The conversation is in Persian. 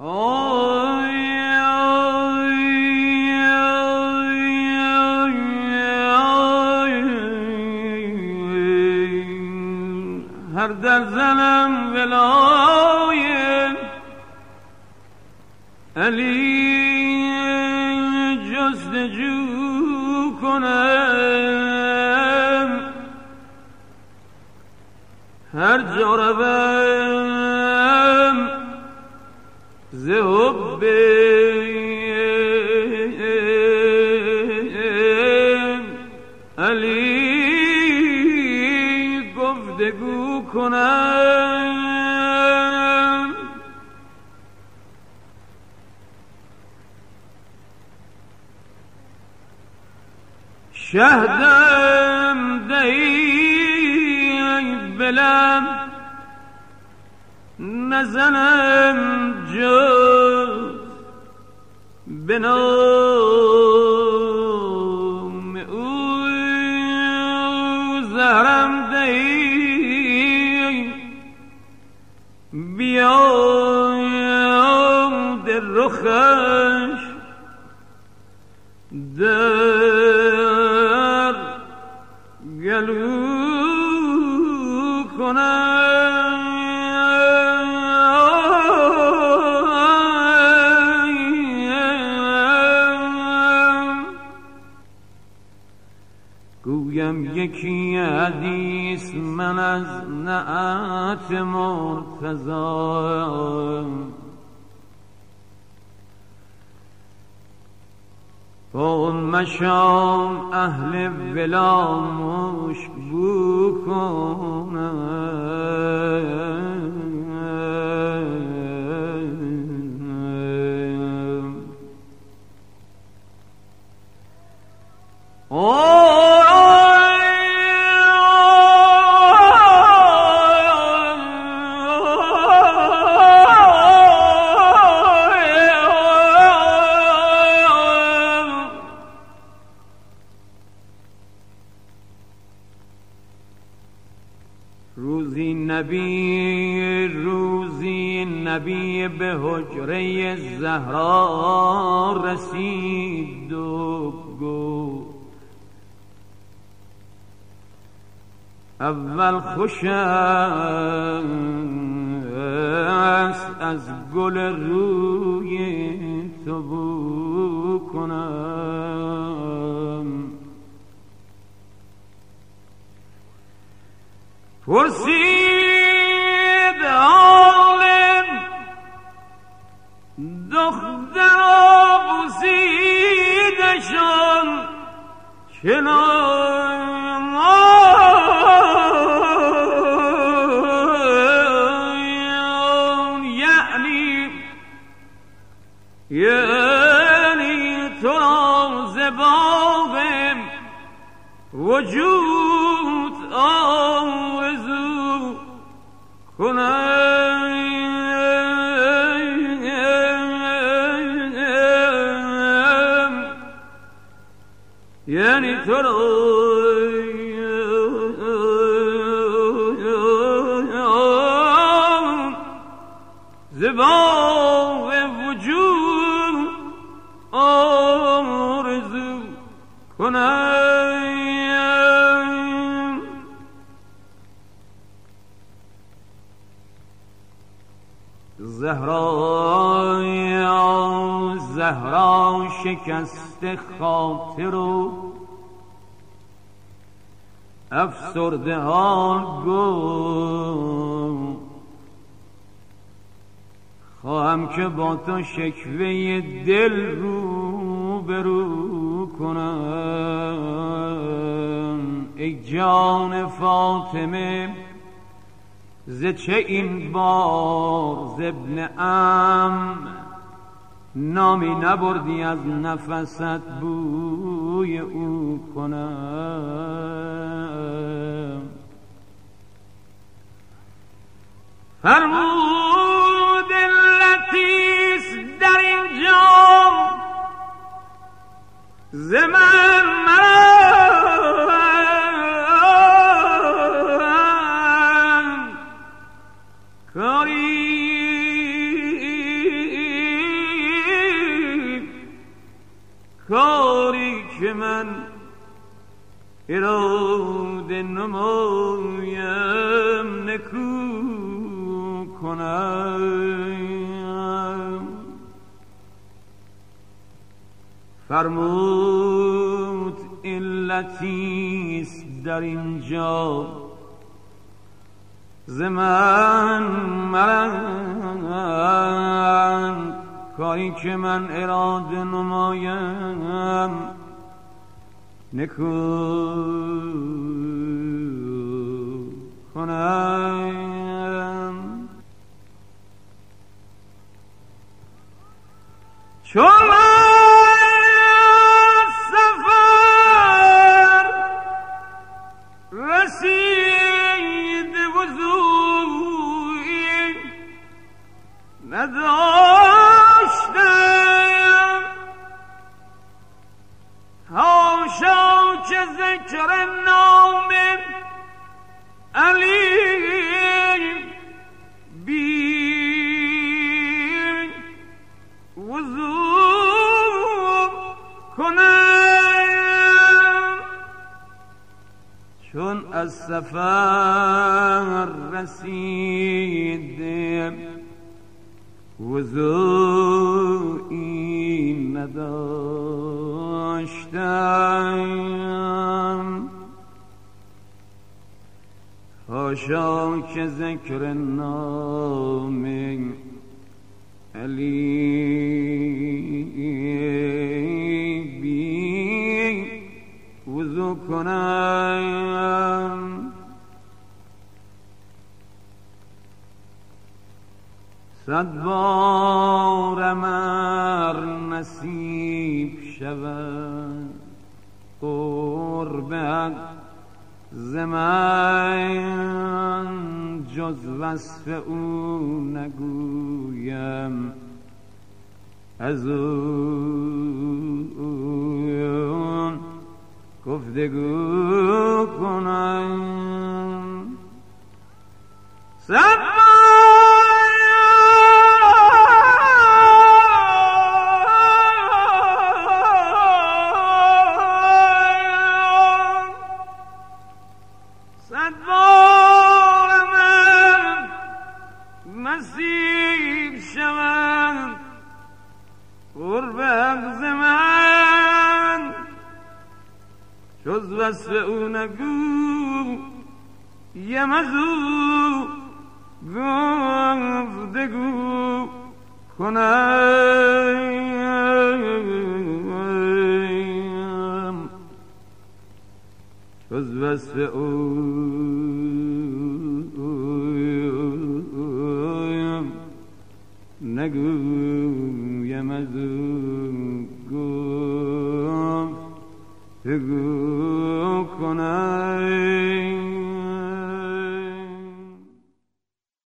هر در زنم ولای علی جستجو کنم، هر جا روم ز حب علی گفتگو کنم. شهدم دهی بلم نزنم جز به نام او، زهرم دهی بیاد رخش در گلو کنم. گویم یکی حدیث من از نعت مرتضی، با اون مشام اهل ولا مشبو کنم. روزی نبی به حجره زهرا رسید و گفت اول خوش است از گل روی تو بو کنم. پرسید حالم دختر بوسیدشان چنان، یعنی تو را ز باغ وجود آرزو کنم. یعنی تو را ز باغ وجود آرزو کنم. زهرا شکست خاطر و افسرده حال گفت خواهم که با تو شکوه دل رو برو کنم. ای جان فاطمه ز چه این بار ز ابن عم نامی نبردی از نفست بوی او کنم. فرمود لطیس در این جام ز من کاری کاری که من اراده نمایم نکو کنم. فرمود علتیست در اینجا ز من مرند، کاری که من اراده نمایم نکو کنم. چون سفر رسید وضوعی نداشتم، حاشا که ذکر نام علی بی وضوع کنم. چون از سفر رسیدم وضوعی نداشتم، حاشا که ذکر نام علی بی وضو کنم. صد بارم ار نصیب شود قربت ز من، جز وصف او نگویم از او گفتگو کنم. نصیب شود قربت ز من، جز وصف او نگویم از او گفتگو کنم. جز وصف او نگویم از او گفتگو کنم.